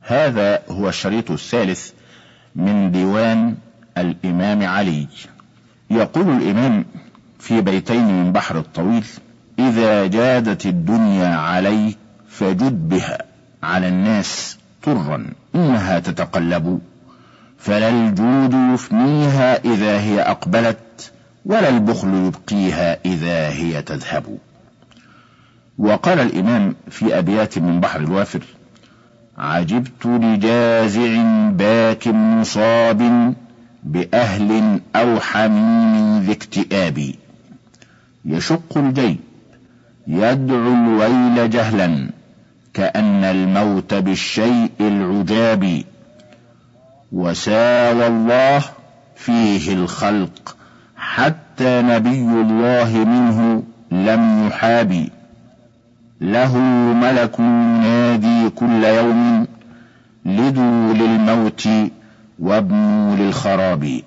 هذا هو الشريط الثالث من ديوان الإمام علي. يقول الإمام في بيتين من بحر الطويل: إذا جادت الدنيا عليك فجد بها على الناس طرا إنها تتقلب، فلا الجود يفنيها إذا هي أقبلت، ولا البخل يبقيها إذا هي تذهب. وقال الإمام في أبيات من بحر الوافر: عجبت لجازع باك مصاب بأهل أو حميم ذي اكتئاب، يشق الجيب يدعو الويل جهلا كأن الموت بالشيء العجاب، وساوى الله فيه الخلق حتى نبي الله منه لم يحاب، له ملك ينادي كل يوم لدوا للموت وابنوا للخراب.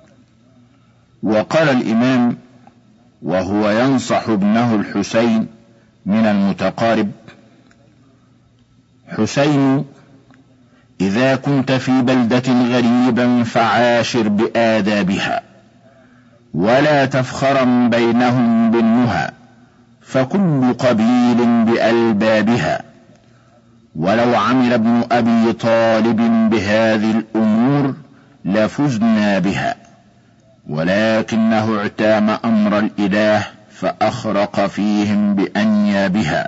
وقال الإمام وهو ينصح ابنه الحسين من المتقارب: حسين، إذا كنت في بلدة غريبا فعاشر بآدابها، ولا تفخرا بينهم بالنهى، فكل قبيل بألبابها. ولو عمل ابن أبي طالب بهذه الأمور لفزنا بها، ولكنه اعتام أمر الإله فأخرق فيهم بأنيابها.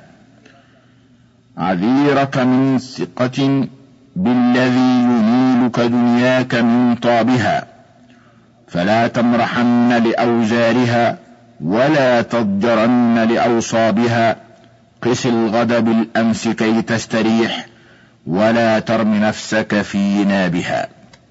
عذيرك من ثقة بالذي ينيلك دنياك من طابها، فلا تمرحن لأوزارها ولا تضجرن لأوصابها. قس الغد بالأمس كي تستريح، ولا ترم نفسك في نابها.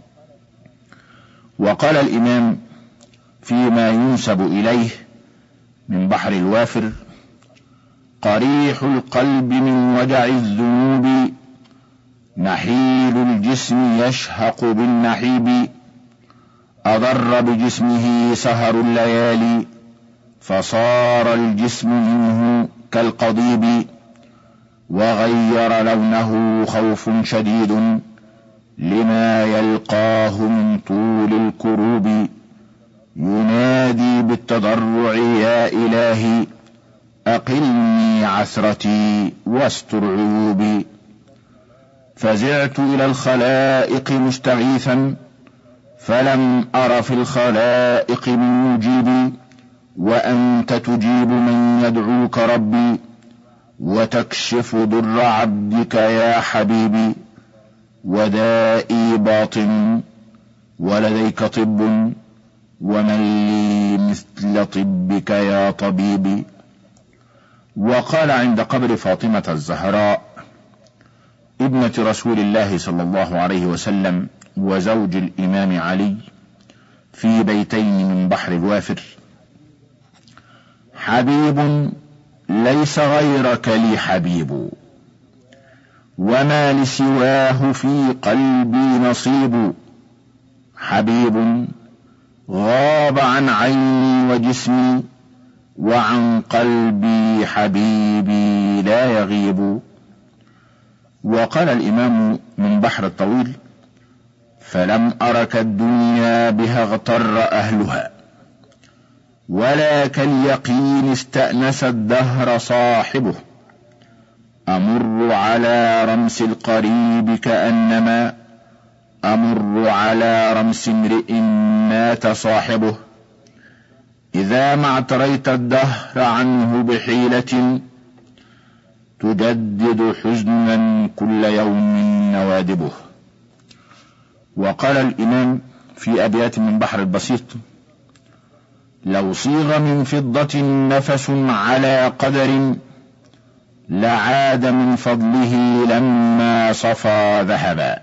وقال الإمام فيما ينسب إليه من بحر الوافر: قريح القلب من وجع الذنوب، نحيل الجسم يشهق بالنحيب، أضر بجسمه سهر الليالي، فصار الجسم منه كالقضيب، وغير لونه خوف شديد لما يلقاه من طول الكروب، ينادي بالتضرع: يا إلهي أقلني عثرتي واستر عيوبي. فزعت إلى الخلائق مستغيثا، فلم أر في الخلائق من يجيبي، وأنت تجيب من يدعوك ربي، وتكشف ضر عبدك يا حبيبي. ودائي باطن ولديك طب، ومن لي مثل طبك يا طبيبي. وقال عند قبر فاطمة الزهراء ابنة رسول الله صلى الله عليه وسلم وزوج الإمام علي في بيتين من بحر الوافر: حبيب ليس غيرك لي حبيب، وما لسواه في قلبي نصيب. حبيب غاب عن عيني وجسمي، وعن قلبي حبيبي لا يغيب. وقال الإمام من بحر الطويل: فلم أرك الدنيا بها اغتر أهلها، ولا كاليقين استأنس الدهر صاحبه. أمر على رمس القريب كأنما أمر على رمس امرئ مات صاحبه. إذا ما اعتريت الدهر عنه بحيلة، تجدد حزنا كل يوم نوادبه. وقال الإمام في أبيات من بحر البسيط: لو صيغ من فضة نفس على قدر، لعاد من فضله لما صفى ذهبا.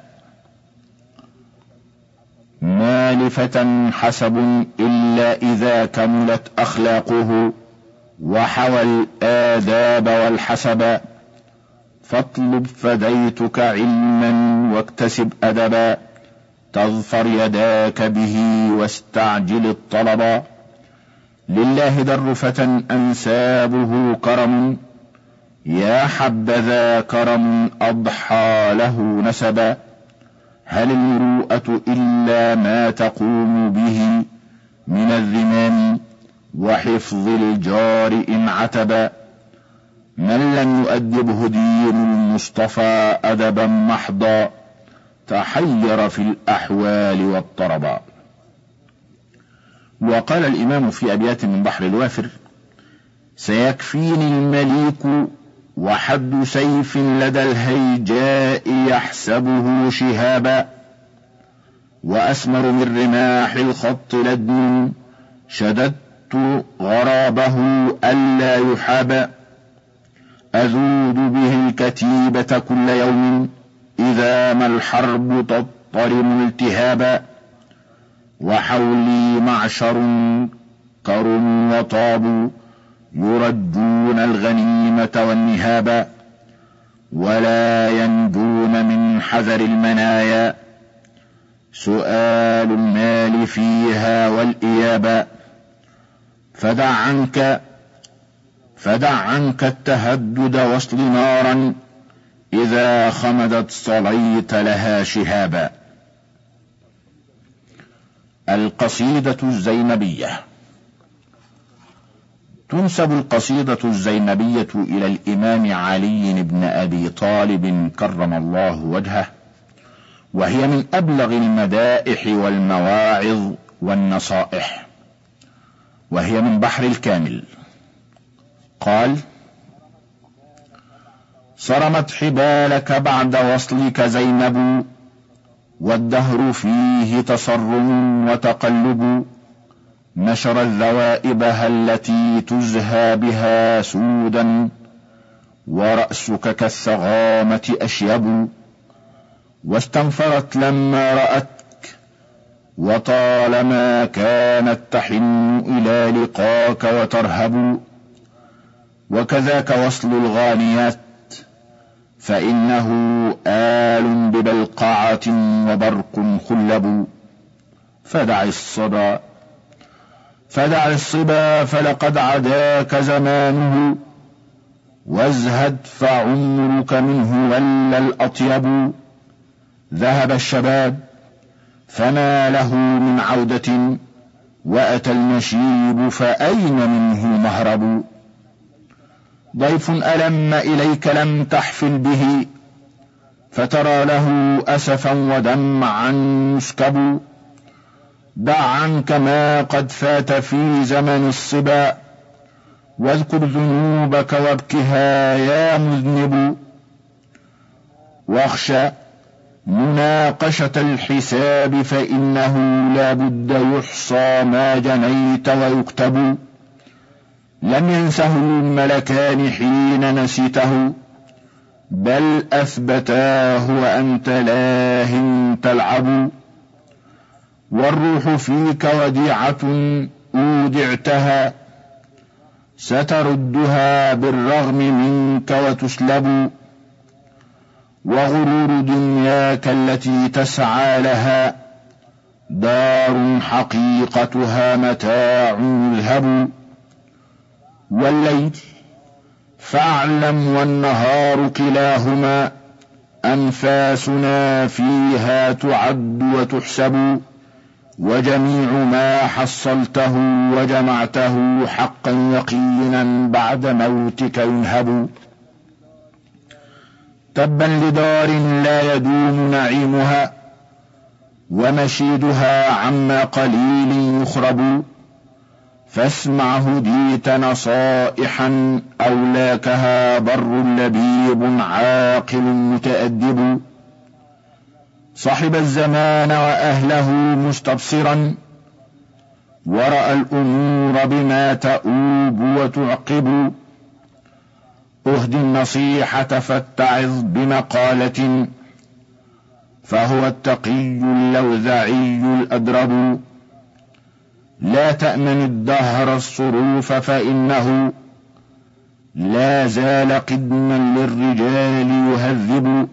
ما لفتى حسب إلا إذا كملت أخلاقه، وحوى الآداب والحسب. فاطلب فديتك علما واكتسب أدبا، تظفر يداك به واستعجل الطلبا. لله در فتى أنسابه كرم، يا حبذا كرم أضحى له نسبا، هل المروءة إلا ما تقوم به من الذمام وحفظ الجار إن عتبا، من لم يؤدبه دين المصطفى أدبا محضا تحير في الأحوال واضطربا. وقال الإمام في أبيات من بحر الوافر: سيكفيني المليك وحد سيف لدى الهيجاء يحسبه شهابا، وأسمر من رماح الخط لدن شددت غرابه ألا يحابا، أذود به الكتيبة كل يوم إذا ما الحرب تضطرم التهابا، وحولي معشر كر وطاب يرجون الغنيمة والنهابا، ولا ينجون من حذر المنايا سؤال المال فيها والإيابا، فدع عنك التهدد واصل نارا إذا خمدت صليت لها شهابا. القصيدة الزينبية. تنسب القصيدة الزينبية إلى الإمام علي بن أبي طالب كرم الله وجهه، وهي من أبلغ المدائح والمواعظ والنصائح، وهي من بحر الكامل. قال: صرمت حبالك بعد وصلك زينب، والدهر فيه تصرم وتقلب، نشر الذوائبها التي تزهى بها سودا، ورأسك كالثغامة أشيب، واستنفرت لما رأتك، وطالما كانت تحن إلى لقاك وترهب، وكذاك وصل الغانيات، فإنه آل ببلقعة وبرق خلب، فدع الصبا فلقد عداك زمانه، وازهد فعمرك منه ولا الأطيب، ذهب الشباب فما له من عودة، وأتى المشيب فأين منه مهرب، ضيف ألم إليك لم تحفل به، فترى له أسفا ودمعا يسكب، دع عنك ما قد فات في زمن الصبا، واذكر ذنوبك وابكها يا مذنب، واخشى مناقشة الحساب، فإنه لا بد يحصى ما جنيت ويكتب، لم ينسه الملكان حين نسيته، بل أثبتاه وأنت لاه تلعب، والروح فيك وديعة أودعتها، ستردها بالرغم منك وتسلب، وغرور دنياك التي تسعى لها دار حقيقتها متاع يذهب، والليل فاعلم والنهار كلاهما أنفاسنا فيها تعد وتحسب، وجميع ما حصلته وجمعته حقا يقينا بعد موتك ينهب، تبا لدار لا يدوم نعيمها، ومشيدها عما قليل يخرب، فاسمع هديت نصائحا أولاكها بر لبيب عاقل متأدب، صحب الزمان وأهله مستبصرا، ورأى الأمور بما تؤوب وتعقب، أهدي النصيحة فاتعظ بمقالة، فهو التقي اللوذعي الأدرب، لا تأمن الدهر الصروف، فإنه لا زال قدما للرجال يهذب،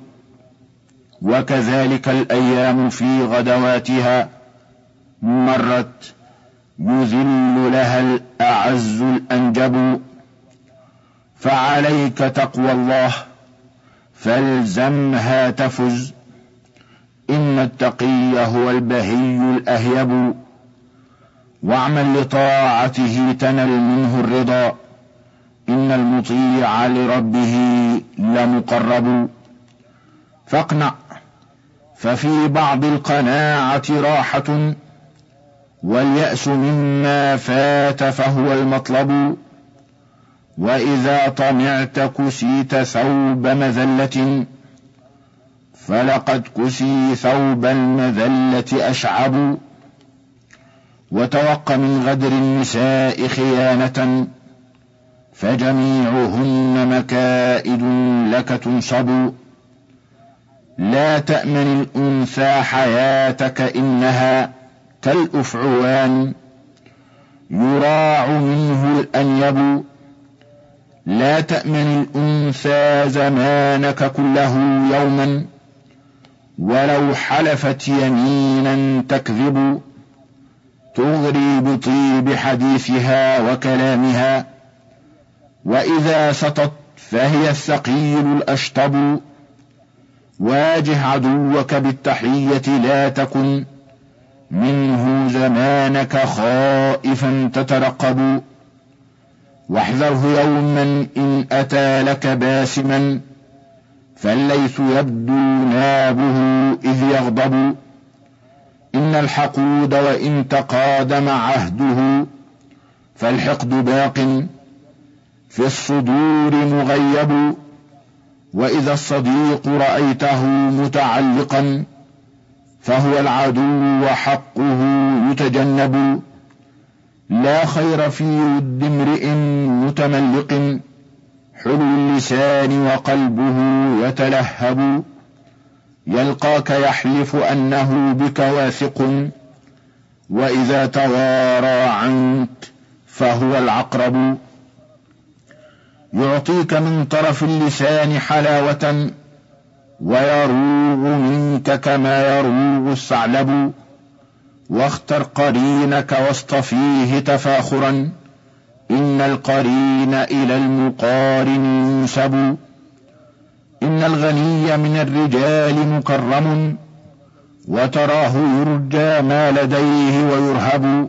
وكذلك الأيام في غدواتها مرت يذل لها الأعز الأنجب، فعليك تقوى الله، فالزمها تفز. إن التقي هو البهي الأهيب، واعمل لطاعته تنل منه الرضا. إن المطيع لربه لمقرب. فاقنع، ففي بعض القناعة راحة، واليأس مما فات فهو المطلب. وإذا طمعت كسيت ثوب مذلة، فلقد كسي ثوب المذلة أشعب. وتوق من غدر النساء خيانة، فجميعهن مكائد لك تنصب. لا تأمن الأنثى حياتك، إنها كالأفعوان يراع منه الأنيب. لا تأمن الأنثى زمانك كله يوما، ولو حلفت يمينا تكذب. تغري بطيب حديثها وكلامها، وإذا سطت فهي الثقيل الأشطب. واجه عدوك بالتحية، لا تكن منه زمانك خائفا تترقب. واحذره يوما إن أتى لك باسما، فالليث يبدو نابه إذ يغضب. إن الحقود وإن تقادم عهده، فالحقد باق في الصدور مغيب. وإذا الصديق رأيته متعلقا، فهو العدو وحقه يتجنب. لا خير في ود امرئ متملق، حلو اللسان وقلبه يتلهب. يلقاك يحلف أنه بك واثق، وإذا توارى عنك فهو العقرب. يعطيك من طرف اللسان حلاوة، ويروغ منك كما يروغ الثعلب. واختر قرينك واصطفيه تفاخرا، إن القرين إلى المقارن ينسب. إن الغني من الرجال مكرم، وتراه يرجى ما لديه ويرهب.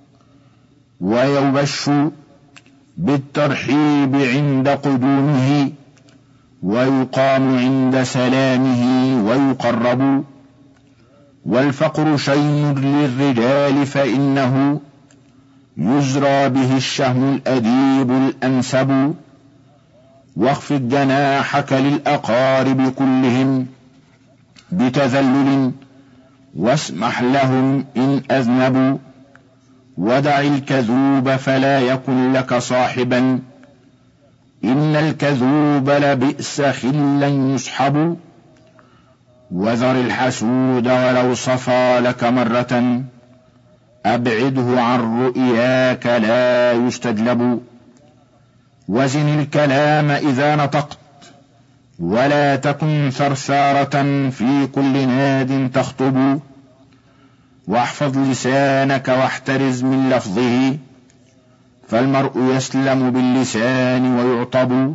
ويبش بالترحيب عند قدومه، ويقام عند سلامه ويقرب. والفقر شين للرجال، فإنه يزرى به الشهم الأديب الأنسب. واخفض جناحك للأقارب كلهم بتذلل، واسمح لهم إن أذنبوا. ودع الكذوب فلا يكن لك صاحبا، إن الكذوب لبئس خلا يصحب. وذر الحسود ولو صفى لك مرة، أبعده عن رؤياك لا يستجلب. وزن الكلام إذا نطقت، ولا تكن ثرثارة في كل ناد تخطب. واحفظ لسانك واحترز من لفظه، فالمرء يسلم باللسان ويعطب.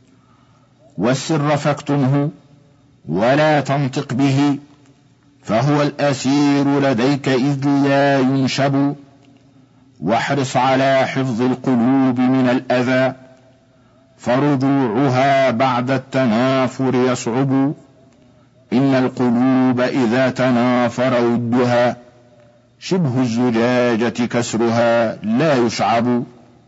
والسر فاكتمه ولا تنطق به، فهو الأسير لديك إذ لا ينشب. واحرص على حفظ القلوب من الأذى، فرجوعها بعد التنافر يصعب. إن القلوب إذا تنافر ودها، شبه الزجاجة كسرها لا يشعب.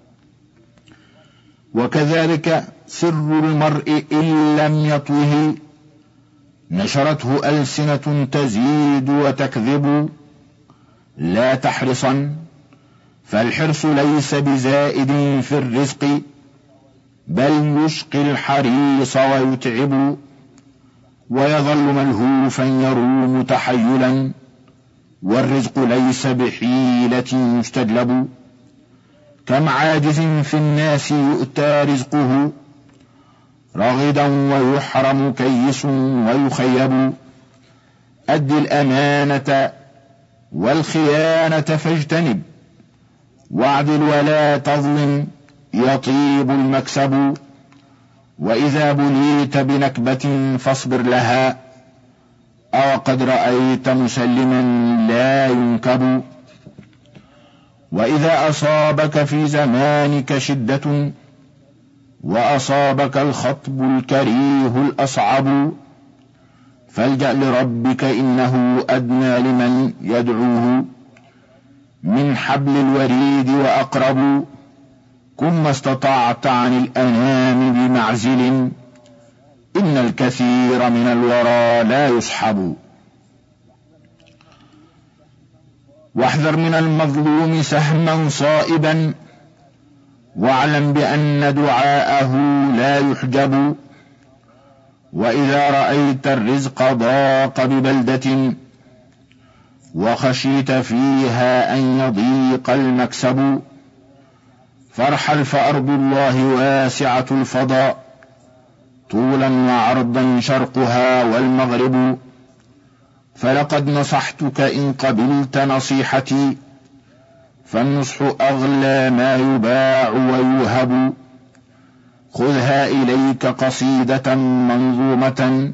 وكذلك سر المرء إن لم يطوه، نشرته ألسنة تزيد وتكذب. لا تحرصا، فالحرص ليس بزائد في الرزق، بل يشقي الحريص ويتعب. ويظل ملهوفا يروم تحيلا، والرزق ليس بحيلة يستجلب. كم عاجز في الناس يؤتى رزقه، رغدا ويحرم كيس ويخيب. أد الأمانة والخيانة فاجتنب، واعدل ولا تظلم يطيب المكسب. وإذا بليت بنكبة فاصبر لها، أو قد رأيت مسلما لا ينكب. وإذا أصابك في زمانك شدة، وأصابك الخطب الكريه الأصعب، فالجأ لربك إنه أدنى لمن يدعوه من حبل الوريد وأقرب. كن ما استطعت عن الأنام بمعزل، إن الكثير من الورى لا يصحب. واحذر من المظلوم سهما صائبا، واعلم بأن دعاءه لا يحجب. وإذا رأيت الرزق ضاق ببلدة، وخشيت فيها أن يضيق المكسب، فارحل فأرض الله واسعة الفضاء، طولا وعرضا شرقها والمغرب. فلقد نصحتك إن قبلت نصيحتي، فالنصح أغلى ما يباع ويوهب. خذها إليك قصيدة منظومة،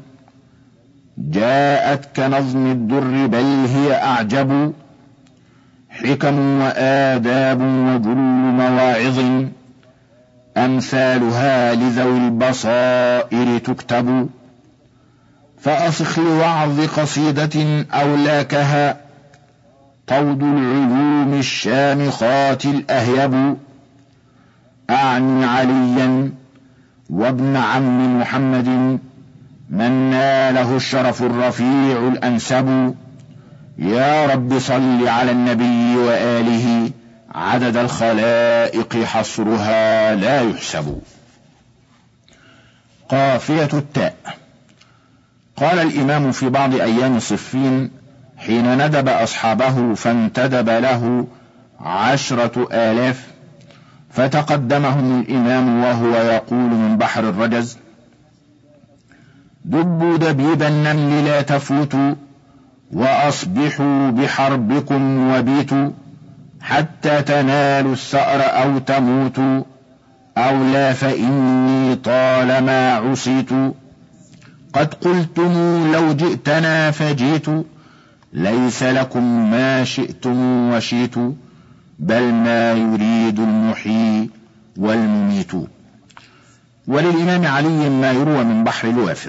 جاءت كنظم الدر بل هي أعجب. حكم وآداب وجل مواعظ، أمثالها لذوي البصائر تكتب. فأصخ لوعظ قصيدة أولاكها، طود العلوم الشامخات الأهيب. أعني عليا وابن عم محمد، من ناله الشرف الرفيع الأنسب. يا رب صل على النبي وآله، عدد الخلائق حصرها لا يحسب. قافية التاء. قال الإمام في بعض أيام صفين حين ندب أصحابه فانتدب له 10,000، فتقدمهم الإمام وهو يقول من بحر الرجز: دبوا دبيب النمل لا تفوتوا، وأصبحوا بحربكم وبيتوا، حتى تنالوا الثأر أو تموتوا، أو لا فإني طالما عصيت. قد قلتم لو جئتنا فجيت، ليس لكم ما شئتم وشيت، بل ما يريد المحيي والمميت. وللإمام علي ما يروى من بحر الوافر: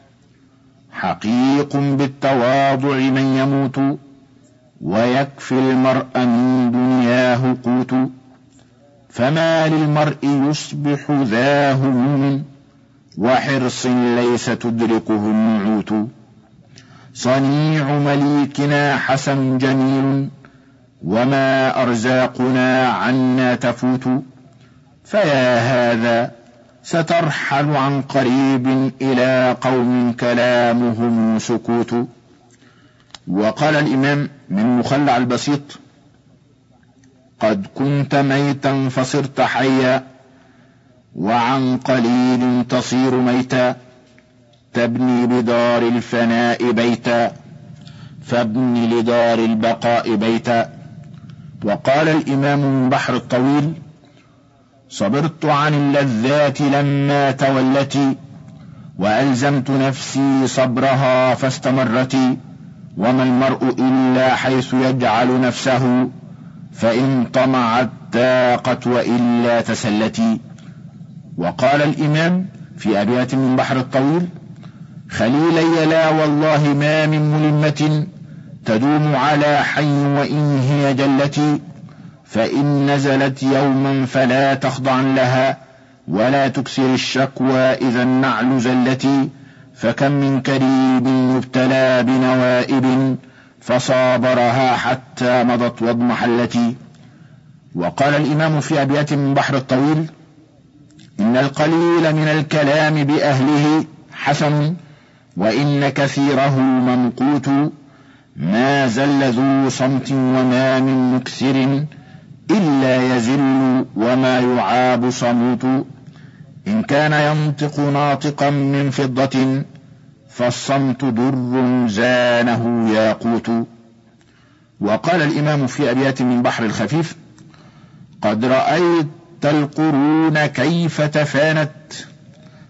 حقيق بالتواضع من يموت، ويكفي المرء من دنياه قوت، فما للمرء يصبح ذا هموم، وحرص ليس تدركه النعوت. صنيع مليكنا حسن جميل، وما أرزاقنا عنا تفوت، فيا هذا سترحل عن قريب إلى قوم كلامهم سكوت. وقال الإمام من مخلع البسيط: قد كنت ميتا فصرت حيا، وعن قليل تصير ميتا، تبني بدار الفناء بيتا، فابني لدار البقاء بيتا. وقال الإمام من بحر الطويل: صبرت عن اللذات لما تولتي، وألزمت نفسي صبرها فاستمرت، وما المرء إلا حيث يجعل نفسه، فإن طمعت تاقت وإلا تسلتي. وقال الإمام في أبيات من بحر الطويل: خليلي لا والله ما من ملمة، تدوم على حي وإن هي جلتي، فإن نزلت يوما فلا تخضع لها، ولا تكسر الشكوى إذا النعل زلتي، فكم من كريم يبتلى بنوائب، فصابرها حتى مضت واضمحلتي. وقال الإمام في أبيات من بحر الطويل: إن القليل من الكلام بأهله حسن، وإن كثيره ممقوت، ما زل ذو صمت وما من مكثر، إلا يزل وما يعاب صموت، إن كان ينطق ناطقا من فضة، فالصمت در زانه ياقوت. وقال الإمام في أبيات من بحر الخفيف: قد رأيت القرون كيف تفانت،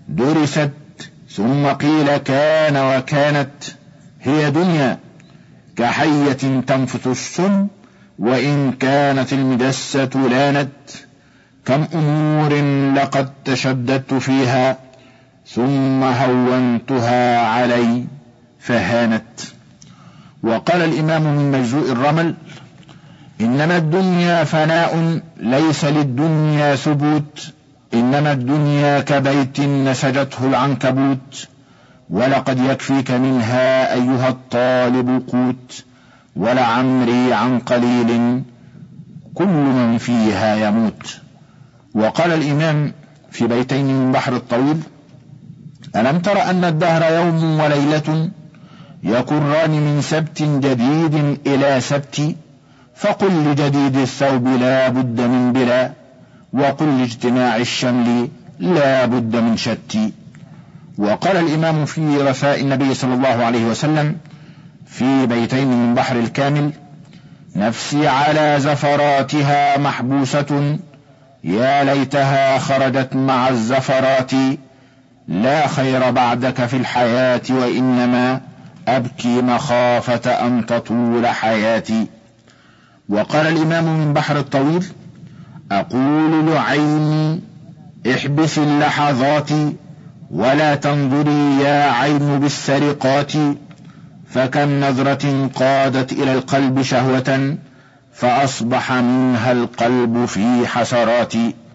درست ثم قيل كان وكانت، هي دنيا كحية تنفث السم، وإن كانت المدسة لانت، كم أمور لقد تشددت فيها، ثم هونتها علي فهانت. وقال الإمام من مجزوء الرمل: إنما الدنيا فناء ليس للدنيا ثبوت، إنما الدنيا كبيت نسجته العنكبوت، ولقد يكفيك منها أيها الطالب قوت، ولعمري عن قليل كل من فيها يموت. وقال الإمام في بيتين من بحر الطويل: ألم تر أن الدهر يوم وليلة يكران من سبت جديد إلى سبت، فقل لجديد الثوب لا بد من بلا، وقل لاجتماع الشمل لا بد من شت. وقال الإمام في رثاء النبي صلى الله عليه وسلم في بيتين من بحر الكامل: نفسي على زفراتها محبوسة، يا ليتها خرجت مع الزفرات، لا خير بعدك في الحياة، وإنما أبكي مخافة أن تطول حياتي. وقال الإمام من بحر الطويل: أقول لعيني احبس اللحظات، ولا تنظري يا عين بالسرقات، فكم نظرة قادت إلى القلب شهوة، فأصبح منها القلب في حسرات.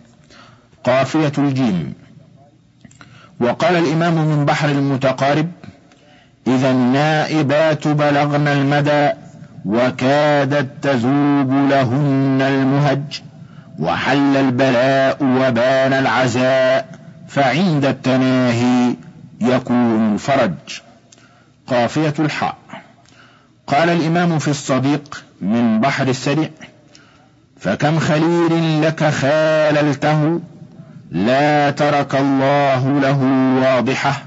قافية الجيم. وقال الإمام من بحر المتقارب: إذا النائبات بلغن المدى، وكادت تذوب لهن المهج، وحل البلاء وبان العزاء، فعند التناهي يكون الفرج. قافية الحاء. قال الإمام في الصديق من بحر السريع: فكم خليل لك خاللته، لا ترك الله له واضحة،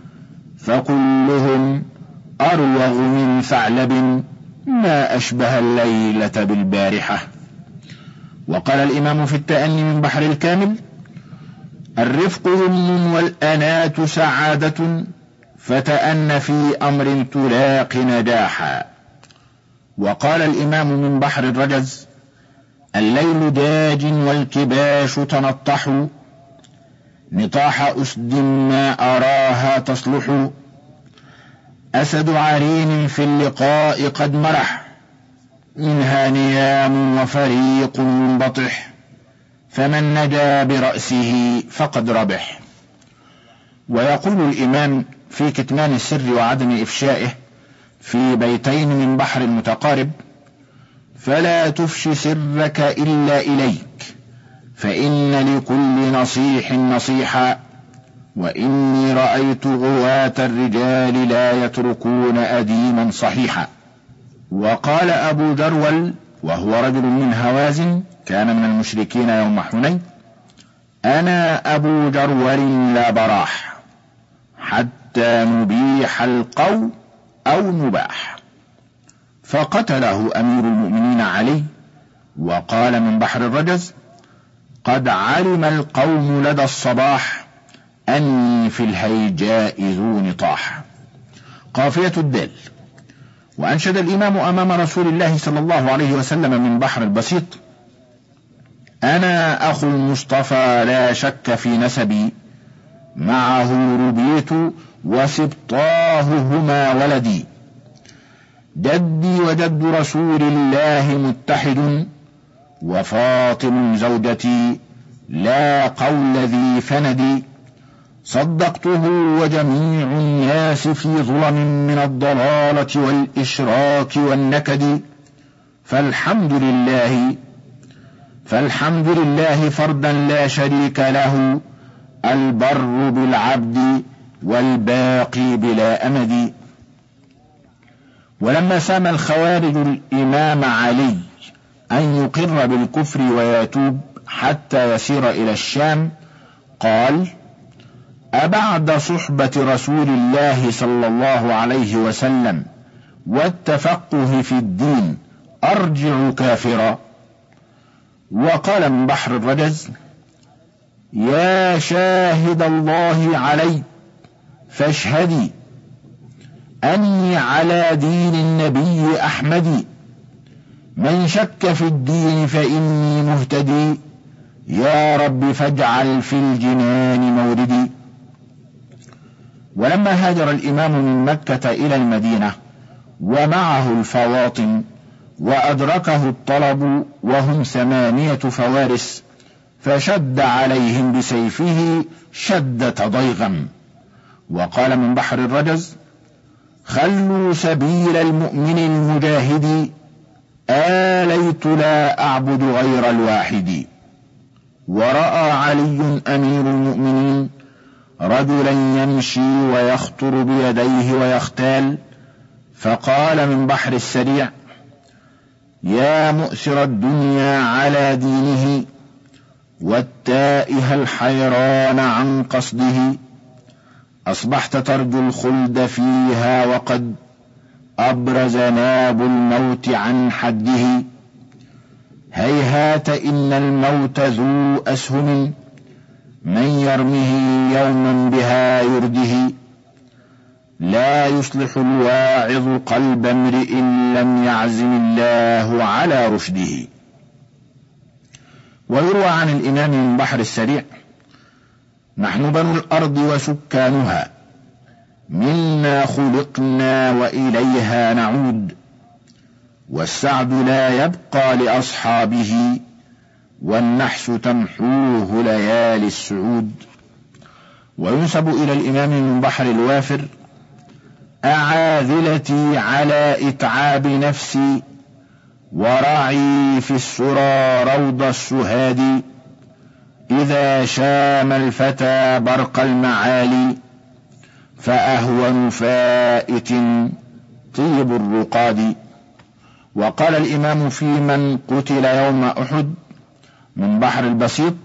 فكلهم أروغ من ثعلب، ما أشبه الليلة بالبارحة. وقال الإمام في التأني من بحر الكامل: الرفق ذم والأنات سعادة، فتأن في أمر تلاق نجاحا. وقال الإمام من بحر الرجز: الليل داج والكباش تنطح، نطاح أسد ما أراها تصلح، أسد عرين في اللقاء قد مرح، منها نيام وفريق منبطح، فمن نجا برأسه فقد ربح. ويقول الإمام في كتمان السر وعدم إفشائه في بيتين من بحر المتقارب: فلا تفش سرك إلا إليك، فإن لكل نصيح نصيحا، وإني رأيت غواة الرجال لا يتركون أديما صحيحا. وقال أبو جرول وهو رجل من هوازن كان من المشركين يوم حنين: أنا أبو جرول لا براح، حتى نبيح القوم أو نباح. فقتله أمير المؤمنين علي. وقال من بحر الرجز: قد علم القوم لدى الصباح، أني في الهيجاء ذو نطاح. قافية الدال. وأنشد الإمام أمام رسول الله صلى الله عليه وسلم من بحر البسيط: أنا أخو المصطفى لا شك في نسبي، معه ربيت وسبطاه هما ولدي، جدي وجد رسول الله متحد، وفاطم زوجتي لا قول ذي فندي، صدقته وجميع الناس في ظلم من الضلالة والإشراك والنكد، فالحمد لله فردا لا شريك له، البر بالعبد والباقي بلا أمد. ولما سام الخوارج الإمام علي أن يقر بالكفر ويتوب حتى يسير إلى الشام، قال: أبعد صحبة رسول الله صلى الله عليه وسلم والتفقه في الدين أرجع كافرا. وقال من بحر الرجز: يا شاهد الله علي فاشهدي أني على دين النبي أحمد، من شك في الدين فإني مهتدي، يا رب فاجعل في الجنان موردي. ولما هاجر الإمام من مكة إلى المدينة ومعه الفواطن وأدركه الطلب وهم 8 فوارس، فشد عليهم بسيفه شدة ضيغم، وقال من بحر الرجز: خلوا سبيل المؤمن المجاهد، آليت لا أعبد غير الواحد. ورأى علي أمير المؤمنين رجلا يمشي ويخطر بيديه ويختال، فقال من بحر السريع: يا مؤثر الدنيا على دينه، والتائه الحيران عن قصده، أصبحت ترجو الخلد فيها وقد أبرز ناب الموت عن حده، هيهات إن الموت ذو أسهم، من يرمه يوما بها يرده، لا يصلح الواعظ قلب امرئ لم يعزم الله على رشده. ويروى عن الإمام من بحر السريع: نحن بنو الأرض وسكانها، منا خلقنا وإليها نعود، والسعد لا يبقى لأصحابه، والنحس تمحوه ليالي السعود. وينسب إلى الإمام من بحر الوافر: أعاذلتي على إتعاب نفسي، ورعي في السرى روض السهاد، إذا شام الفتى برق المعالي، فأهون فائت طيب الرقاد. وقال الإمام في من قتل يوم أحد من بحر البسيط: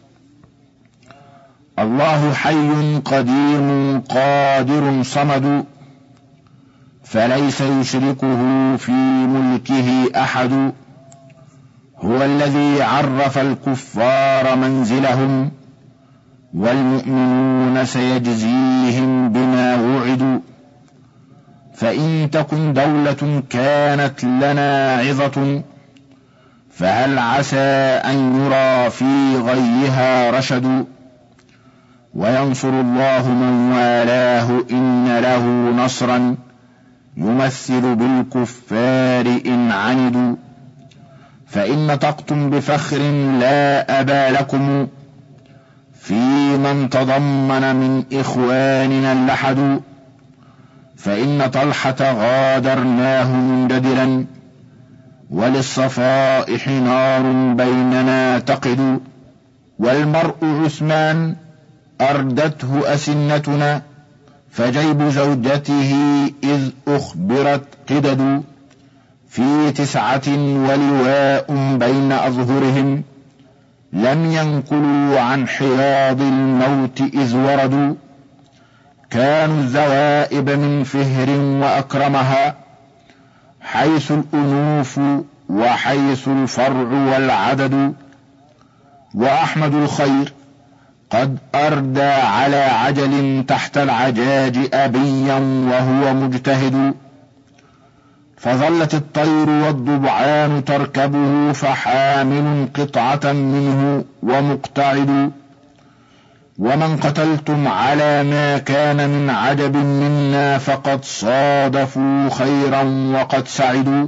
الله حي قديم قادر صمد، فليس يشركه في ملكه أحد، هو الذي عرف الكفار منزلهم، والمؤمنون سيجزيهم بما وعدوا، فإن تكن دولة كانت لنا عظة، فهل عسى أن يرى في غيها رشد، وينصر الله من والاه إن له نصرا، يمثل بالكفار إن عندوا، فإن نطقتم بفخر لا أبا لكم، في من تضمن من إخواننا اللحد، فإن طلحة غادرناه منددلا، وللصفائح نار بيننا تقد، والمرء عثمان أردته أسنتنا، فجيب زوجته إذ أخبرت قدد، في 9 ولواء بين أظهرهم، لم ينقلوا عن حياض الموت إذ وردوا، كانوا الذوائب من فهر وأكرمها، حيث الأنوف وحيث الفرع والعدد، وأحمد الخير قد أردى على عجل تحت العجاج أبيا وهو مجتهد، فظلت الطير والضبعان تركبه، فحامل قطعة منه ومقتعد، ومن قتلتم على ما كان من عجب منا، فقد صادفوا خيرا وقد سعدوا،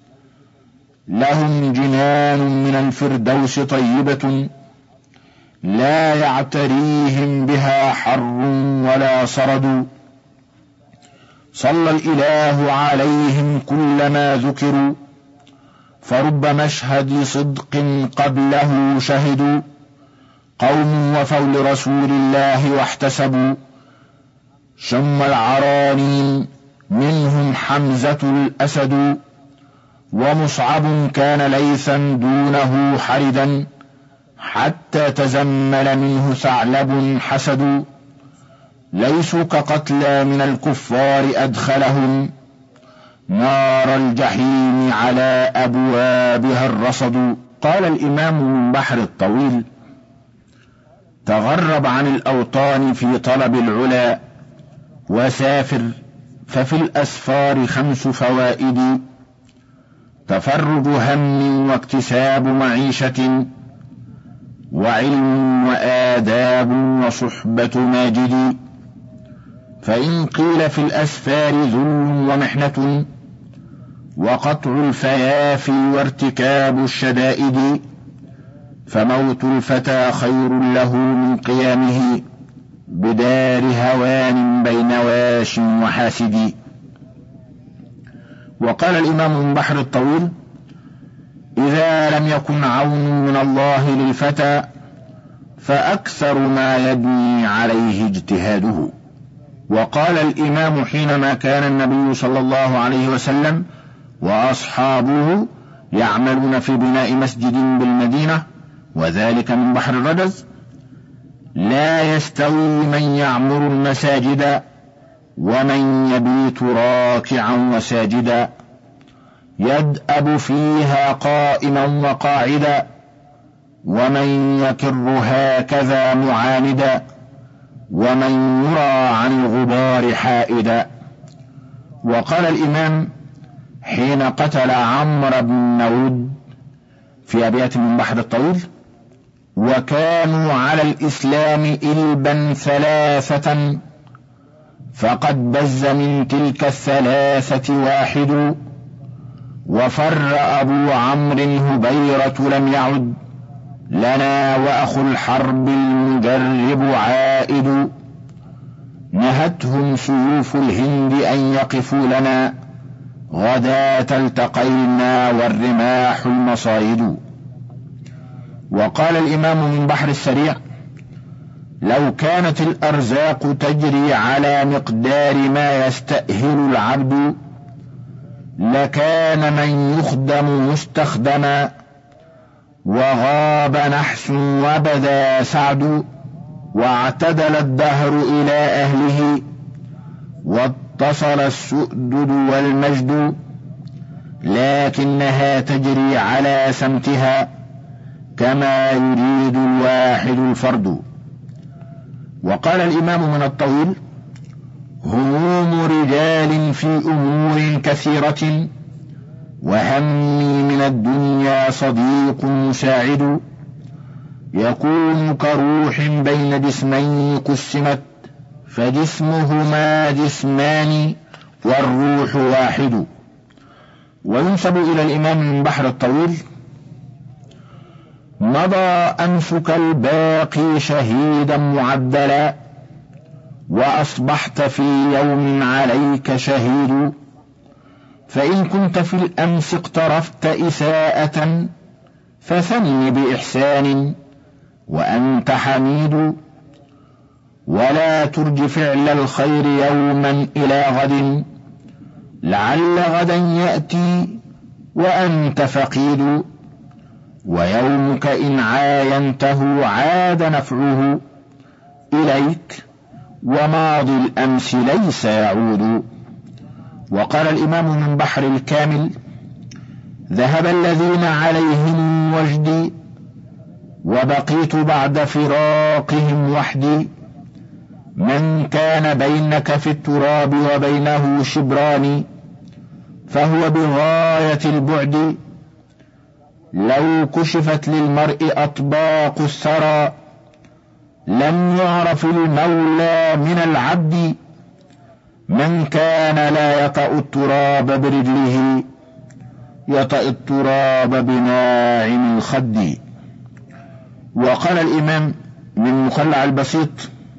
لهم جنان من الفردوس طيبة، لا يعتريهم بها حر ولا صرد، صلى الإله عليهم كلما ذكروا، فرب مشهد صدق قبله شهدوا، قوم وفوا لرسول الله واحتسبوا، شم العرانين منهم حمزة الأسد، ومصعب كان ليثا دونه حردا، حتى تزمل منه ثعلب حسد، ليسوا كقتلى من الكفار أدخلهم، نار الجحيم على أبوابها الرصد. قال الإمام من بحر الطويل: تغرب عن الأوطان في طلب العلا وسافر، ففي الأسفار 5 فوائد: تفرج هم واكتساب معيشة، وعلم وآداب وصحبة ماجد. فإن قيل في الأسفار ذل ومحنة وقطع الفيافي وارتكاب الشدائد، فموت الفتى خير له من قيامه بدار هوان بين واش وحاسد. وقال الإمام ابن بحر الطويل: إذا لم يكن عون من الله للفتى فأكثر ما يبني عليه اجتهاده. وقال الإمام: حينما كان النبي صلى الله عليه وسلم وأصحابه يعملون في بناء مسجد بالمدينة وذلك من بحر الرجز: لا يستوي من يعمر المساجد ومن يبيت راكعا وساجدا، يدأب فيها قائما وقاعدا، ومن يكر هكذا معاندا، ومن يرى عن الغبار حائدا. وقال الإمام حين قتل عمرو بن ود في أبيات من بحر الطويل: وكانوا على الإسلام إلبا 3 فقد بز من تلك 3 واحد، وفر أبو عمرو هبيرة لم يعد لنا وأخو الحرب المجرب عائد، نهتهم سيوف الهند أن يقفوا لنا غداة التقينا والرماح المصايد. وقال الإمام من بحر السريع: لو كانت الأرزاق تجري على مقدار ما يستأهل العبد لكان من يخدم مستخدما، وغاب نحس وبدا سعد، واعتدل الدهر إلى أهله، واتصل السؤدد والمجد، لكنها تجري على سمتها كما يريد الواحد الفرد. وقال الإمام من الطويل: هموم رجال في أمور كثيرة، وهمي من الدنيا صديق مساعد، يكون كروح بين جسمين قسمت، فجسمهما جسمان والروح واحد. وينسب إلى الإمام من بحر الطويل: مضى أنفك الباقي شهيدا معدلا، وأصبحت في يوم عليك شهيد، فإن كنت في الأمس اقترفت إساءة فثن بإحسان وأنت حميد، ولا ترج فعل الخير يوما إلى غد، لعل غدا يأتي وأنت فقيد، ويومك إن عاينته عاد نفعه إليك، وماضي الأمس ليس يعود. وقال الإمام من بحر الكامل: ذهب الذين عليهم وجدي، وبقيت بعد فراقهم وحدي، من كان بينك في التراب وبينه شبران فهو بغاية البعد، لو كشفت للمرء أطباق الثرى لم يعرف المولى من العبد، من كان لا يطأ التراب برجله يطأ التراب بناعم الخد. وقال الإمام من مخلع البسيط: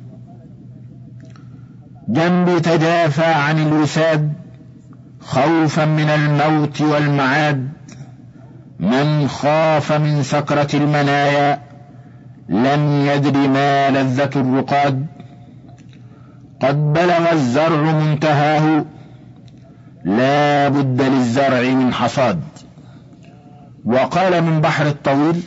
جنبي تجافى عن الوساد خوفا من الموت والمعاد، من خاف من سكرة المنايا لم يدر ما لذة الرقاد، قد بلغ الزرع منتهاه لا بد للزرع من حصاد. وقال من بحر الطويل: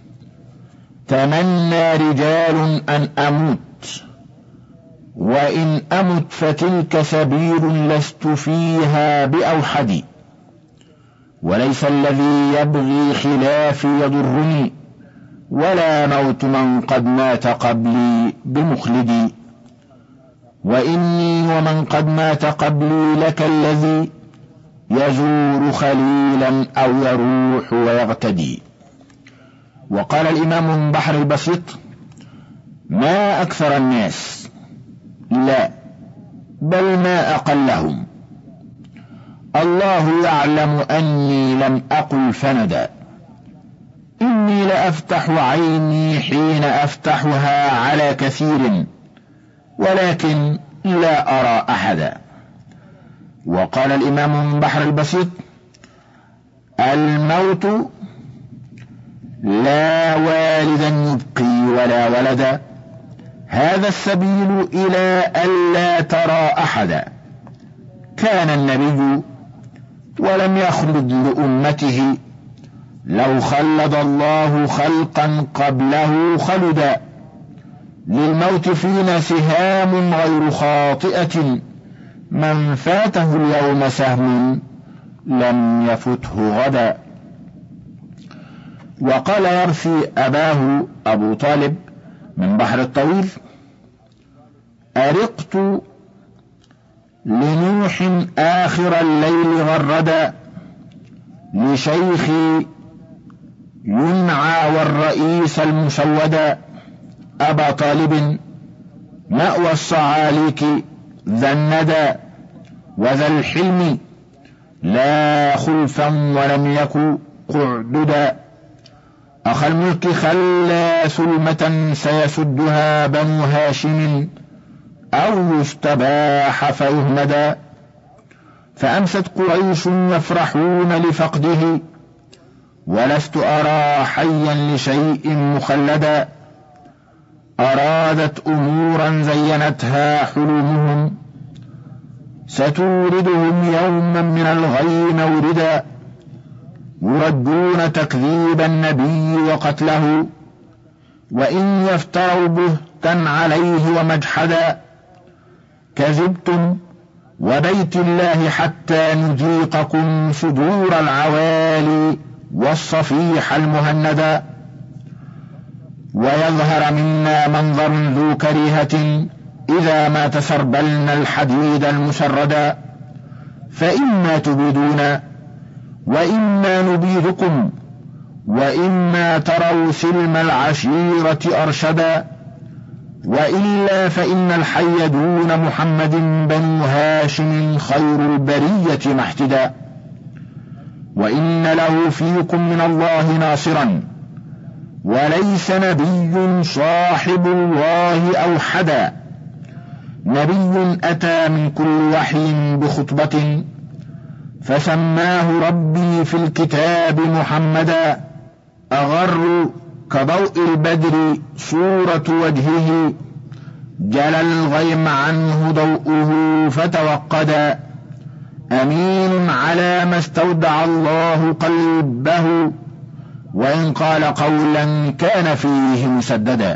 تمنى رجال أن أموت، وإن أمت فتلك سبيل لست فيها بأوحد، وليس الذي يبغي خلافي يضرني، ولا موت من قد مات قبلي بمخلدي، وإني ومن قد مات قبلي لك الذي يزور خليلا أو يروح ويغتدي. وقال الإمام من بحر البسيط: ما أكثر الناس، لا بل ما أقلهم. الله يعلم أني لم أقل فندا، إني لأفتح عيني حين أفتحها على كثير، ولكن لا أرى أحدا. وقال الإمام من بحر البسيط: الموت لا والدا يبقي ولا ولدا، هذا السبيل إلى ألا ترى أحدا. كان النبي ولم يخلد لأمته، لو خلد الله خلقا قبله خلدا، للموت فينا سهام غير خاطئة، من فاته اليوم سهم لم يفته غدا. وقال يرثي أباه أبو طالب من بحر الطويل: أرقت لنوح آخر الليل غردا، لشيخي ينعى والرئيس المسودا، أبا طالب مأوى الصعاليك ذا الندى، وذا الحلم لا خلفا ولم يك قعددا، أخا الملك خلى ثلمة سيسدها بنو هاشم، أو يستباح فيهمدا، فأمست قريش يفرحون لفقده، ولست أرى حيا لشيء مخلدا، أرادت أمورا زينتها حلمهم، ستوردهم يوما من الغي موردا، يردون تكذيب النبي وقتله، وإن يفتروا بهتا عليه ومجحدا، كذبتم وبيت الله حتى نذيقكم صدور العوالي والصفيح المهندا، ويظهر منا منظر ذو كريهة إذا ما تسربلنا الحديد المسردا، فإما تبيدون وإما نبيدكم، وإما تروا سلم العشيرة أرشدا، وإلا فإن الحي دون محمد بنو هاشم خير البرية محتدا، وإن له فيكم من الله ناصرا، وليس نبي صاحب الله أوحدا، نبي أتى من كل وحي بخطبة، فسماه ربي في الكتاب محمدا، أغر كضوء البدر صورة وجهه، جلى الغيم عنه ضوءه فتوقدا، أمين على ما استودع الله قلبه، وإن قال قولا كان فيه مسددا.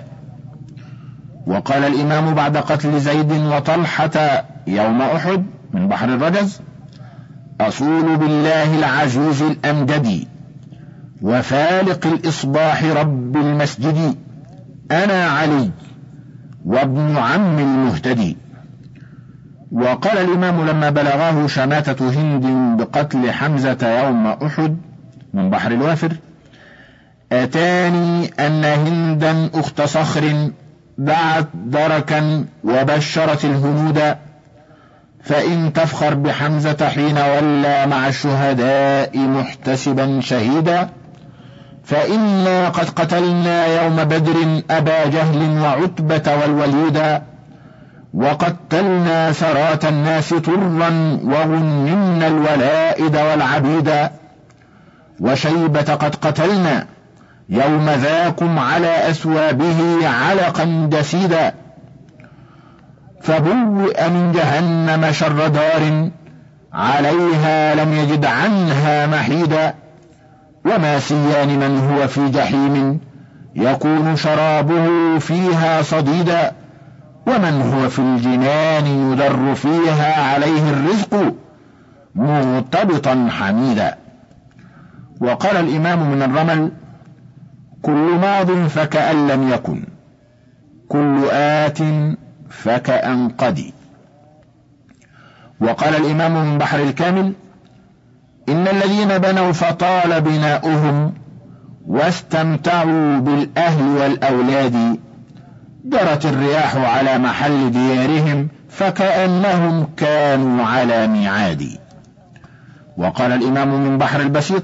وقال الإمام بعد قتل زيد وطلحة يوم أحد من بحر الرجز: أصول بالله العزيز الأمجد، وفالق الإصباح رب المسجد، أنا علي وابن عم المهتدي. وقال الإمام لما بلغه شماتة هند بقتل حمزة يوم أحد من بحر الوافر: أتاني أن هندا أخت صخر دعت دركا وبشرت الهنود، فإن تفخر بحمزة حين ولى مع الشهداء محتسبا شهيدا، فإنا قد قتلنا يوم بدر أبا جهل وعتبة والوليدا، وقتلنا ثرات الناس طرا وغنمنا الولائد والعبيدا، وشيبة قد قتلنا يوم ذاكم على أسوابه علقا جسيدا، فبوئ من جهنم شر دار عليها لم يجد عنها محيدا، وما سيان من هو في جحيم يكون شرابه فيها صديدا، ومن هو في الجنان يدر فيها عليه الرزق مرتبطا حميدا. وقال الإمام من الرمل: كل ماض فكأن لم يكن، كل آت فكأن قدي. وقال الإمام من بحر الكامل: إن الذين بنوا فطال بناؤهم واستمتعوا بالأهل والأولاد، جرت الرياح على محل ديارهم فكأنهم كانوا على ميعاد. وقال الإمام من بحر البسيط: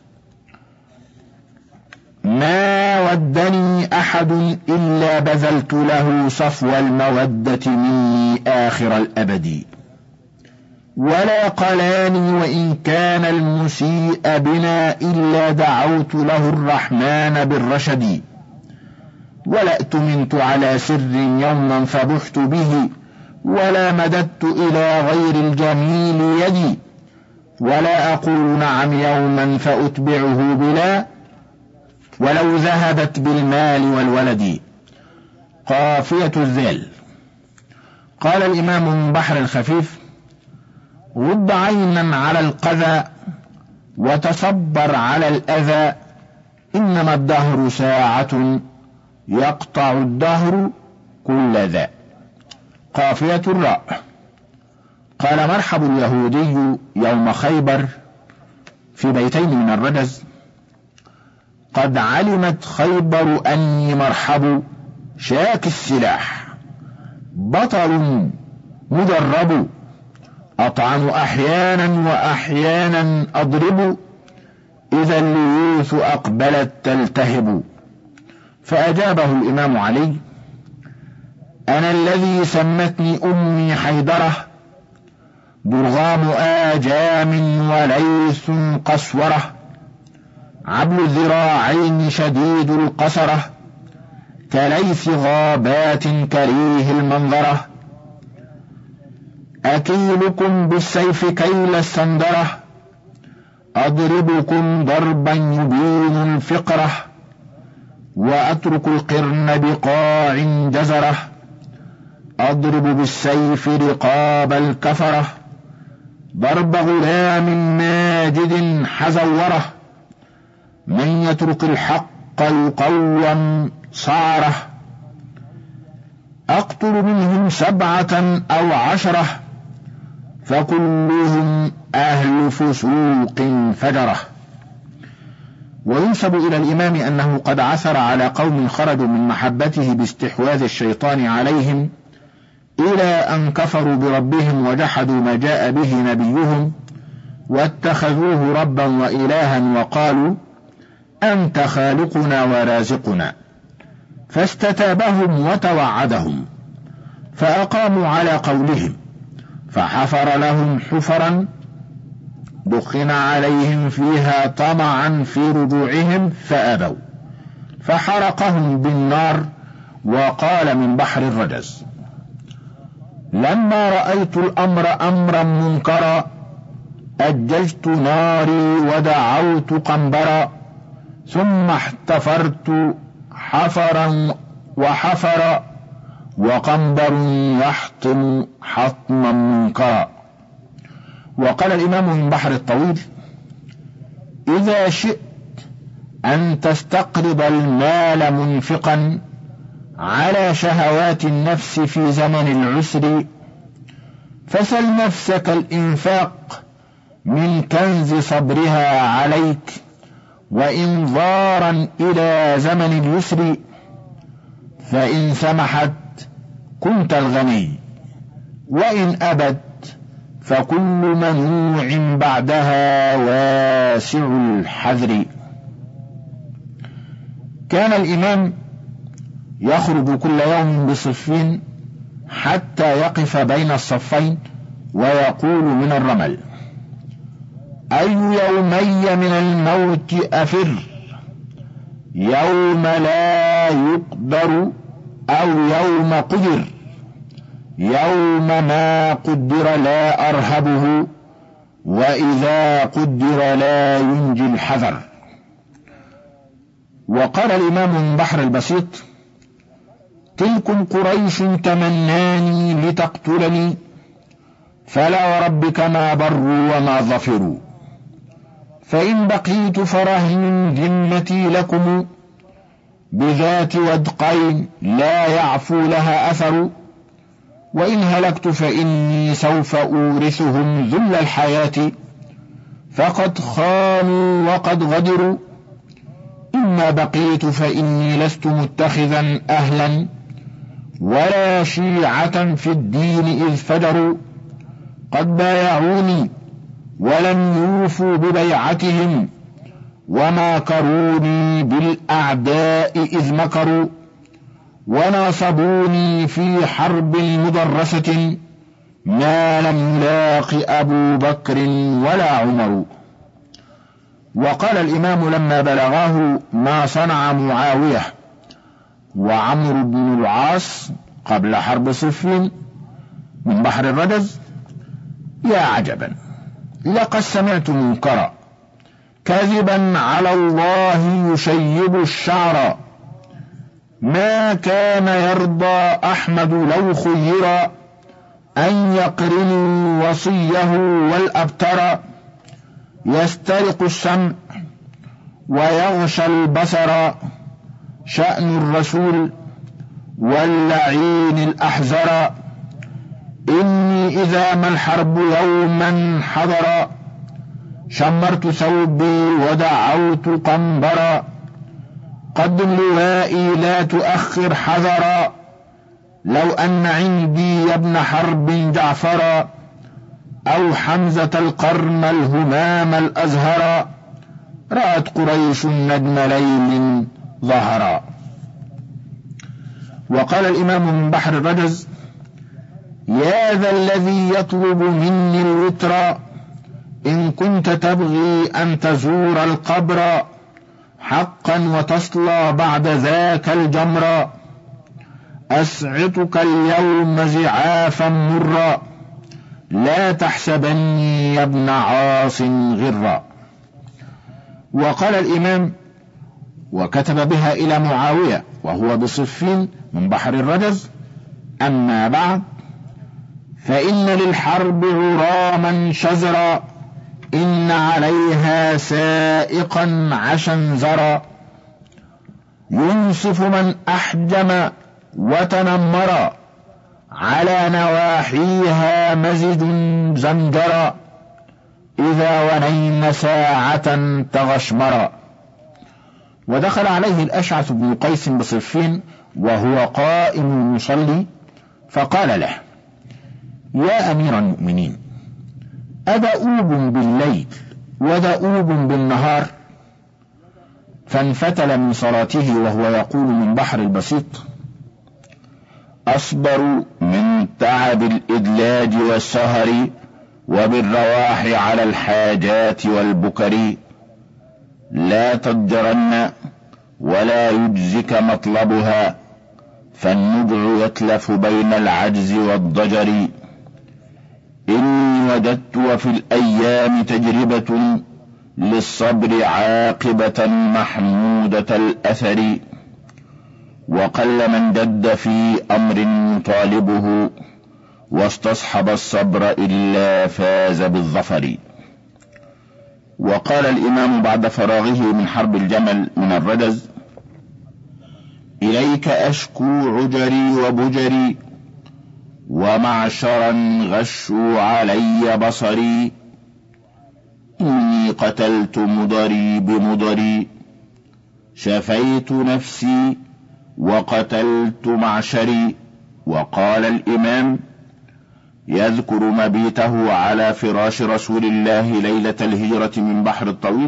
ما ودني أحد إلا بذلت له صفو المودة مني آخر الأبد، ولا قلاني وإن كان المسيء بنا إلا دعوت له الرحمن بالرشد، ولا ائتمنت على سر يوما فبحت به، ولا مددت إلى غير الجميل يدي، ولا أقول نعم يوما فأتبعه بلا، ولو ذهبت بالمال والولد. قافية الذال. قال الإمام من بحر الخفيف: غض عينا على القذى وتصبر على الأذى، إنما الدهر ساعة يقطع الدهر كل ذا. قافية الراء. قال مرحب اليهودي يوم خيبر في بيتين من الرجز: قد علمت خيبر أني مرحب شاك السلاح، بطل مدرب، أطعن أحيانا وأحيانا أضرب، إذا الليوث أقبلت تلتهب. فأجابه الإمام علي: أنا الذي سمتني أمي حيدرة، برغام آجام وليث قسورة، عبل الذراعين شديد القسرة، كليث غابات كريه المنظرة، أكيلكم بالسيف كيل السندرة، أضربكم ضربا يبين الفقرة، وأترك القرن بقاع جزرة، أضرب بالسيف رقاب الكفرة، ضرب غلام ماجد حزوره، من يترك الحق يقوم صعره، أقتل منهم 7 أو 10، فكلهم أهل فسوق فجرة. وينسب إلى الإمام أنه قد عثر على قوم خرجوا من محبته باستحواذ الشيطان عليهم إلى أن كفروا بربهم وجحدوا ما جاء به نبيهم، واتخذوه ربا وإلها، وقالوا: أنت خالقنا ورازقنا، فاستتابهم وتوعدهم، فأقاموا على قولهم، فحفر لهم حفرا دخن عليهم فيها طمعا في رجوعهم فأبوا، فحرقهم بالنار. وقال من بحر الرجز: لما رأيت الأمر أمرا منكرا، أججت ناري ودعوت قنبرا، ثم احتفرت حفرا وحفر، وقنبر يحطم حطما منكرا. وقال الإمام من بحر الطويل: إذا شئت أن تستقرض المال منفقا على شهوات النفس في زمن العسر، فسل نفسك الإنفاق من كنز صبرها عليك، وإنظارا إلى زمن اليسر، فإن سمحت كنت الغني، وإن أبت فكل منوع بعدها واسع الحذر. كان الإمام يخرج كل يوم بصفين حتى يقف بين الصفين ويقول من الرمل: أي يومي من الموت أفر، يوم لا يقدر أو يوم قدر، يوم ما قدر لا أرهبه، وإذا قدر لا ينجي الحذر. وقال الإمام من بحر البسيط: تلكم قريش تمناني لتقتلني، فلا وربك ما بروا وما ظفروا، فإن بقيت فرهن ذمتي لكم، بذات ودقين لا يعفو لها أثر، وإن هلكت فإني سوف أورثهم ذل الحياة، فقد خانوا وقد غدروا. إما بقيت فإني لست متخذا أهلا، ولا شيعة في الدين إذ فجروا. قد بايعوني ولم يوفوا ببيعتهم، وماكروني بالأعداء إذ مكروا. وناصبوني في حرب مدرسة، ما لم يلاق أبو بكر ولا عمر. وقال الإمام لما بلغاه ما صنع معاوية وعمرو بن العاص قبل حرب صفين من بحر الرجز: يا عجبا، لقد سمعت منكرا كاذبا على الله يشيب الشعر، ما كان يرضى أحمد لو خيرا أن يقرنوا وصيه والأبتر، يسترق السمع ويغشى البصر، شأن الرسول واللعين الأحزر. إني إذا ما الحرب يوما حضر، شمرت ثوبي ودعوت قنبرا، قدم لوائي لا تؤخر حذرا، لو أن عندي يا ابن حرب جعفرا، أو حمزة القرن الهمام الأزهرا، رأت قريش نجم ليل ظهرا. وقال الإمام من بحر الرجز: يا ذا الذي يطلب مني الوتر، إن كنت تبغي أن تزور القبر، حقا وتصلى بعد ذاك الجمر، أسعتك اليوم زعافا مرا، لا تحسبني يا ابن عاص غرا. وقال الإمام وكتب بها إلى معاوية وهو بصفين من بحر الرجز: أما بعد، فإن للحرب غراما شزرا، إن عليها سائقا عشنزرا، ينصف من أحجم وتنمر، على نواحيها مزج زمجرا، إذا ونين ساعة تغشمرا. ودخل عليه الأشعث بن قيس بصفين وهو قائم يصلي، فقال له: يا أمير المؤمنين، أدؤوب بالليل ودؤوب بالنهار؟ فانفتل من صلاته وهو يقول من بحر البسيط: أصبر من تعب الإدلاج والسهر، وبالرواح على الحاجات والبكر، لا تضجرن ولا يجزك مطلبها، فالنبع يتلف بين العجز والضجر. إني وجدت وفي الأيام تجربة، للصبر عاقبة محمودة الأثر، وقل من جد في أمر يطالبه، واستصحب الصبر إلا فاز بالظفر. وقال الإمام بعد فراغه من حرب الجمل من الرجز: إليك أشكو عجري وبجري، ومعشرا غشوا علي بصري، إني قتلت مضري بمضري، شفيت نفسي وقتلت معشري. وقال الإمام يذكر مبيته على فراش رسول الله ليلة الهجرة من بحر الطويل: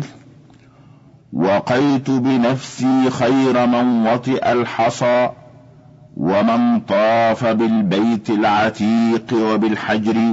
وقيت بنفسي خير من وطئ الحصى، ومن طاف بالبيت العتيق وبالحجر،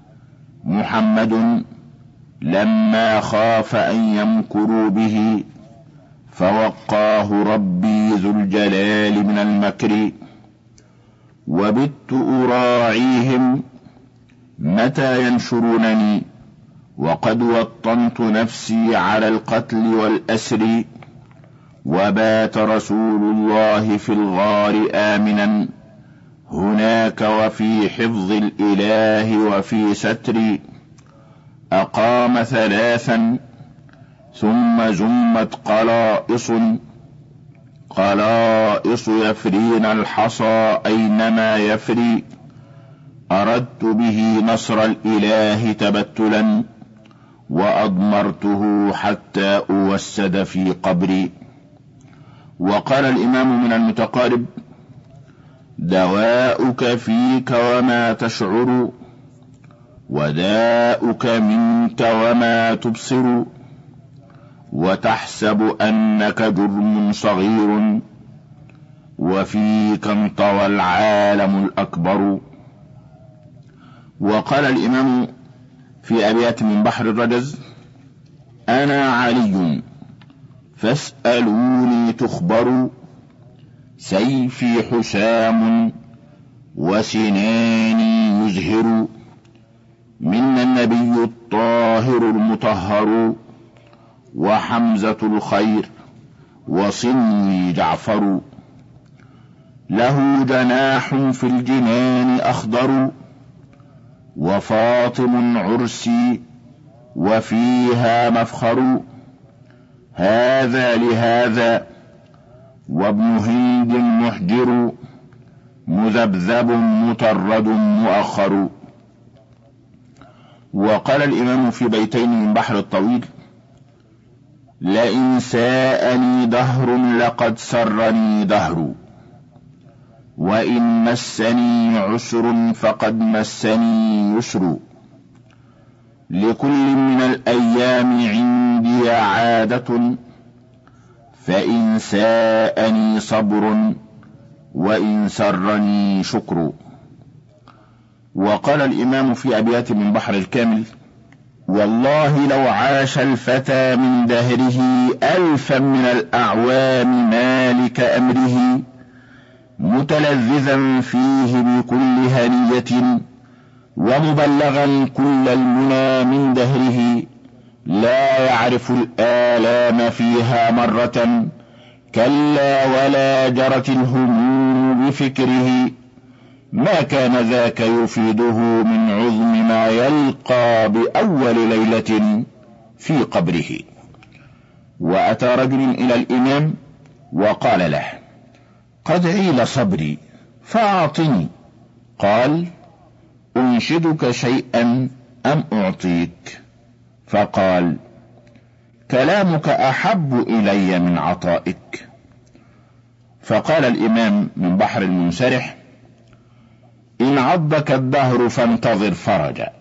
محمد لما خاف أن يمكروا به، فوقاه ربي ذو الجلال من المكر. وبت أراعيهم متى ينشرونني، وقد وطنت نفسي على القتل والأسر، وبات رسول الله في الغار آمنا، هناك وفي حفظ الإله وفي ستر. أقام 3 ثم زمت قلائص، قلائص يفرين الحصى أينما يفري، أردت به نصر الإله تبتلا، وأضمرته حتى أوسد في قبري. وقال الإمام من المتقارب: دواؤك فيك وما تشعر، وداؤك منك وما تبصر، وتحسب أنك جرم صغير، وفيك انطوى العالم الأكبر. وقال الإمام في أبيات من بحر الرجز: أنا علي فاسألوني تخبروا، سيفي حسام وسناني يزهر، منا النبي الطاهر المطهر، وحمزة الخير وصني جعفر، له جناح في الجنان أخضر، وفاطم عرسي وفيها مفخر، هذا لهذا وابن هند محجر، مذبذب مطرد مؤخر. وقال الإمام في بيتين من بحر الطويل: لئن ساءني دهر لقد سرني دهر، وإن مسني عسر فقد مسني يسر، لكل من الأيام عندي عادة، فإن ساءني صبر وإن سرني شكر. وقال الإمام في أبيات من بحر الكامل: والله لو عاش الفتى من دهره 1000 من الأعوام مالك أمره، متلذذا فيه بكل هنية، ومبلغا كل المنى من دهره، لا يعرف الآلام فيها مرة، كلا ولا جرت الهموم بفكره، ما كان ذاك يفيده من عظم ما يلقى بأول ليلة في قبره. وأتى رجل إلى الإمام وقال له: قد عيل صبري فأعطني. قال: أنشدك شيئا أم أعطيك؟ فقال: كلامك أحب إلي من عطائك. فقال الإمام من بحر المنسرح: إن عضك الدهر فانتظر فرجا،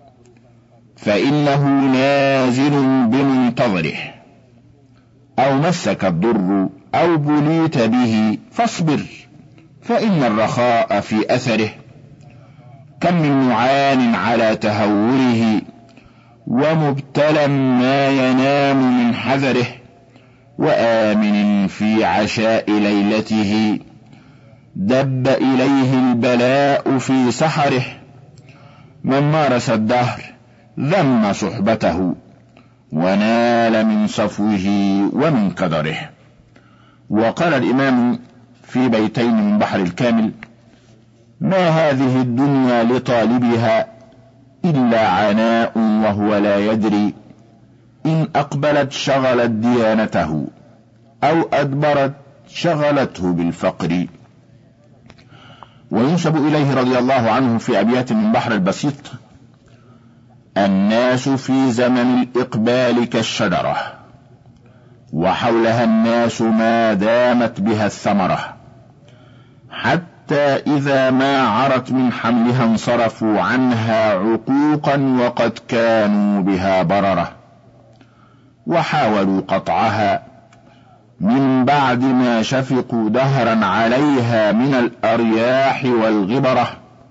فإنه نازل بمنتظره، أو مسك الضر أو بليت به فاصبر، فإن الرخاء في أثره، كم من معان على تهوره، ومبتلى ما ينام من حذره، وآمن في عشاء ليلته، دب إليه البلاء في سحره، من مارس الدهر ذم صحبته، ونال من صفوه ومن كدره. وقال الإمام في بيتين من بحر الكامل: ما هذه الدنيا لطالبها إلا عناء وهو لا يدري، إن أقبلت شغلت ديانته، أو أدبرت شغلته بالفقر. وينسب إليه رضي الله عنه في أبيات من بحر البسيط: الناس في زمن الإقبال كالشجرة، وحولها الناس ما دامت بها الثمرة، حتى إذا ما عرت من حملها انصرفوا عنها عقوقا، وقد كانوا بها بررة، وحاولوا قطعها من بعد ما شفقوا دهرا عليها من الأرياح والغبرة.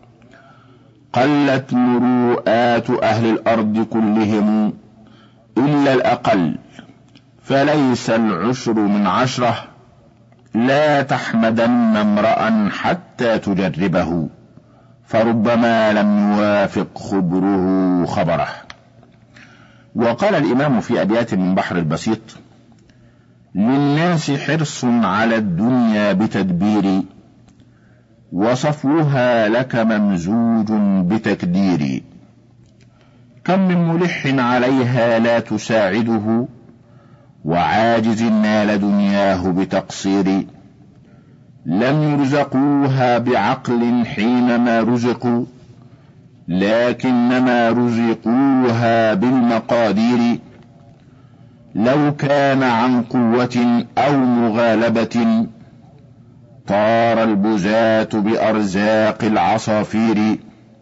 قلت مروءات أهل الأرض كلهم إلا الأقل، فليس العشر من 10، لا تحمدن امرأ حتى تجربه، فربما لم يوافق خبره خبره. وقال الإمام في أبيات من بحر البسيط: للناس حرص على الدنيا بتدبير، وصفوها لك ممزوج وعاجز نال دنياه بتقصير. لم يرزقوها بعقل حينما رزقوا، لكنما رزقوها بالمقادير. لو كان عن قوة أو مغالبة طار البزاة بأرزاق العصافير.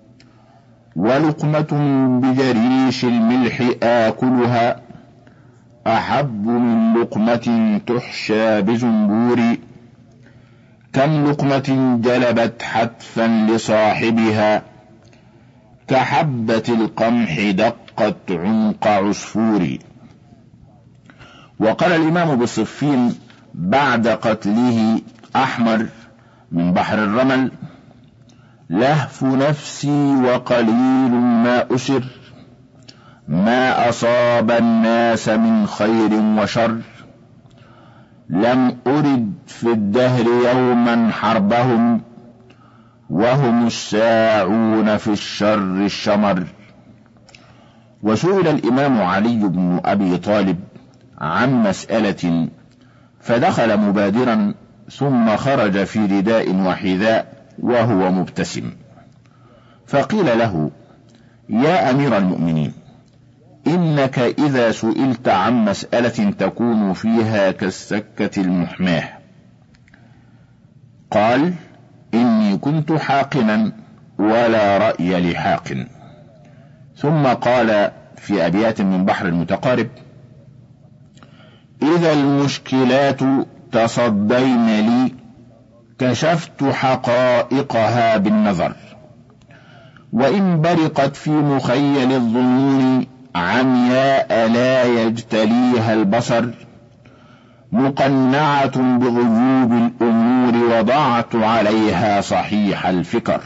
ولقمة بجريش الملح آكلها أحب من لقمة تحشى بزنبور. كم لقمة جلبت حتفا لصاحبها كحبة القمح دقت عنق عصفور. وقال الإمام بالصفين بعد قتله أحمر من بحر الرمل: لهف نفسي وقليل ما أسر، ما أصاب الناس من خير وشر. لم أرد في الدهر يوما حربهم، وهم الساعون في الشر الشمر. وسئل الإمام علي بن أبي طالب عن مسألة فدخل مبادرا ثم خرج في رداء وحذاء وهو مبتسم، فقيل له: يا أمير المؤمنين، إنك إذا سئلت عن مسألة تكون فيها كالسكة المحماة. قال: إني كنت حاقنا ولا رأي لحاق. ثم قال في أبيات من بحر المتقارب: إذا المشكلات تصدين لي كشفت حقائقها بالنظر، وإن برقت في مخيل الظنون عمياء لا يجتليها البصر. مقنعة بغيوب الأمور وضعت عليها صحيح الفكر.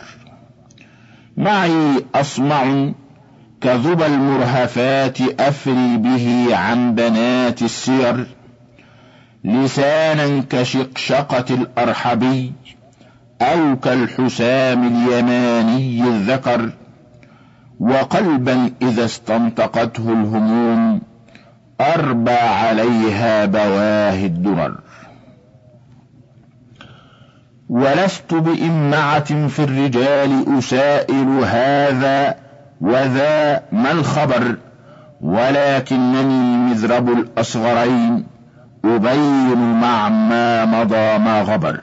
معي أصمع كذبى المرهفات أفري به عن بنات السير. لسانا كشقشقة الأرحبي أو كالحسام اليماني الذكر. وقلبا إذا استنطقته الهموم أربى عليها بواهي الدرر. ولست بإمعة في الرجال أسائل هذا وذا ما الخبر، ولكنني مذرب الأصغرين أبين مع ما مضى ما غبر.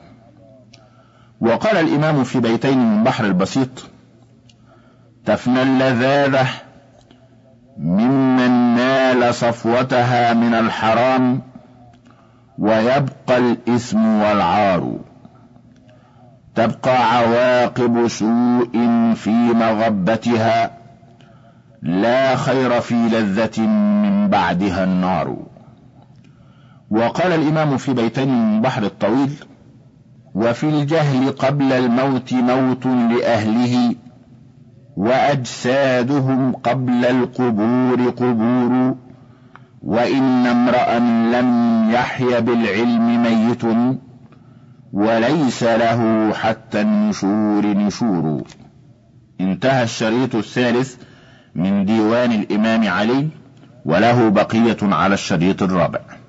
وقال الإمام في بيتين من بحر البسيط: تفنى اللذاذة ممن نال صفوتها من الحرام، ويبقى الإثم والعار. تبقى عواقب سوء في مغبتها، لا خير في لذة من بعدها النار. وقال الإمام في بيتين من بحر الطويل: وفي الجهل قبل الموت موت لأهله، وأجسادهم قبل القبور قبور. وإن امرأ لم يحي بالعلم ميت، وليس له حتى النشور نشور. انتهى الشريط الثالث من ديوان الإمام علي، وله بقية على الشريط الرابع.